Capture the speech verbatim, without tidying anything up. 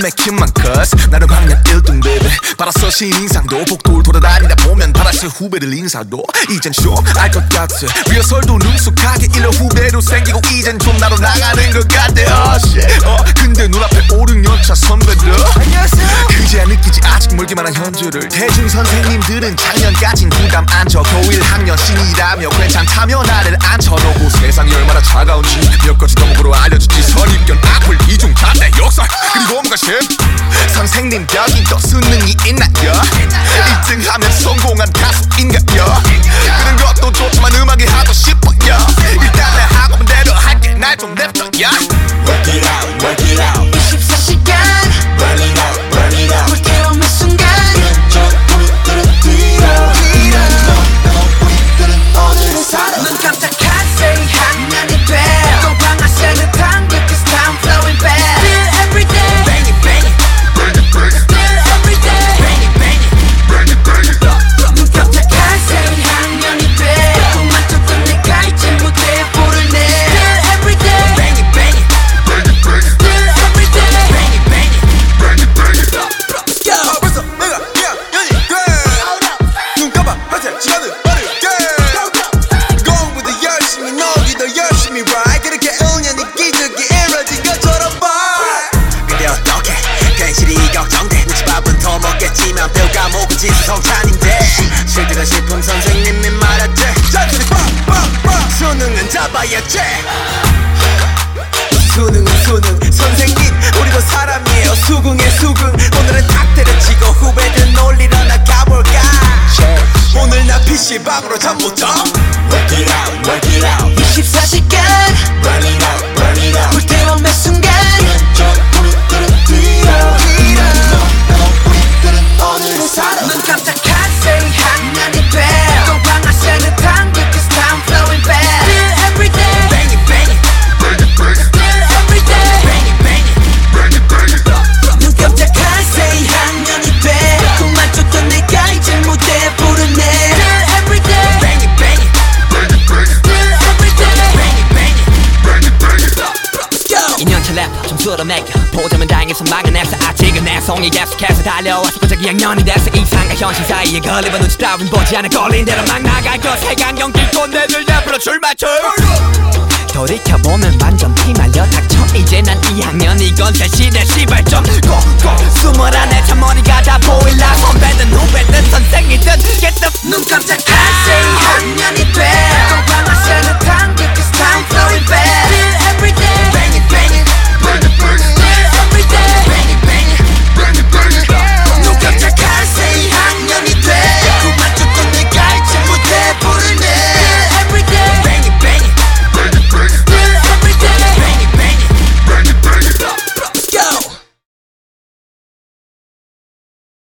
맥힌만 cause 나는 학년 일 등 baby 받았어 신인상도 복도를 돌아다니다 보면 받았어 후배들 인사도 이젠 좀 알 것 같아 리허설도 능숙하게 일러 후배도 생기고 이젠 좀 나로 나가는 것 같아 oh shit 어 근데 눈앞에 오, 육 년차 선배들 그제야 느끼지 아직 멀기만 한 현주를 대중 선생님들은 작년까진 부담 안 져 고일 학년 신이라며 괜찮다며 나를 앉혀놓고 세상이 얼마나 차가운지 몇 가지 덕목으로 알려주지 선입견 악플 이중 잔대 역설 그리고 뭔가 싶 선생님 여기 또 수능이 있나요 일 등 하면 성공한 가수인가요 그런 것도 좋지만 음악이 하고 싶어요 일단 내 하고픈 대로 할게 날 좀 냅둬요 Work it out, work it out 이십사 시간 Burn it out, burn it out 불태우는 순간 저 우리들은 뒤로 뒤로 우리들은 오늘을 살아 눈 깜짝할 새이 학년이 돼 또 방아쇠를 당겨 cause time flowing back Still everyday Bang it, bang it Bang it, bang it Still everyday Bang it, bang it Bang it, bang it 눈 깜짝할 새이 학년이 돼 꿈만 쫓던 내가 이제 무대에 불을 내 Still everyday Bang it, bang it Bang it, bang it Still everyday Bang it, bang it Bang it, bang it Let's go 아 벌써 내가 이학년이 돼눈 감아 하세 시간은 빠르게 Going with the 열심히 너기도 열심히 ride 그렇게 은연히 기적이 이뤄진 것처럼 봐 근데 어떡해 괜시리 걱정돼 눈치밥은 더 먹겠지만 뼈 까먹은 지수성찬인데 실드가 싶은 선생님이 말했지 잔소리 빵빵빵 수능은 잡아야지 수능은 수능 선생님 우리도 사람이에요 수긍의 수긍 오늘은 탁 때려치고 후배들 놀리러 나가볼까 오늘 나 피씨방으로 잠 못 자 Work it out, work it out 이십사 시간 Burn it out, burn it out 불태우는 순간 저 우리들은 뒤로 뒤로 우리들은 오늘을 살아 눈 깜짝할 새이 학년이 돼 또 방아쇠를 당겨 cause time flowing back Still everyday Bang it, bang it Bang it, bang it Still everyday Bang it, bang it Bang it, bang it 눈 깜짝할 새이 학년이 돼 꿈만 쫓던 내가 이제 무대에 불을 내 Still everyday Bang it, bang it Bang it, bang it Still everyday Bang it, bang it Bang it, bang it Let's go 이 년차 랩 점수로 매겨 보자면 다행해서 막아냈어 아직은 내 송이 계속해서 달려와서 고작 이 학년이 됐어 이상과 현실 사이에 걸리면 눈치 따윈 보지 않아 걸린 대로 막 나갈 것 세강경 끼고 내들 옆으로 줄 맞춰 돌이켜보면 완전 피말려 닥쳐 이제 난 이 학년 이건 새 시대 시발 좀 고고 스물한 해 참 머리가 다 보일라 선배들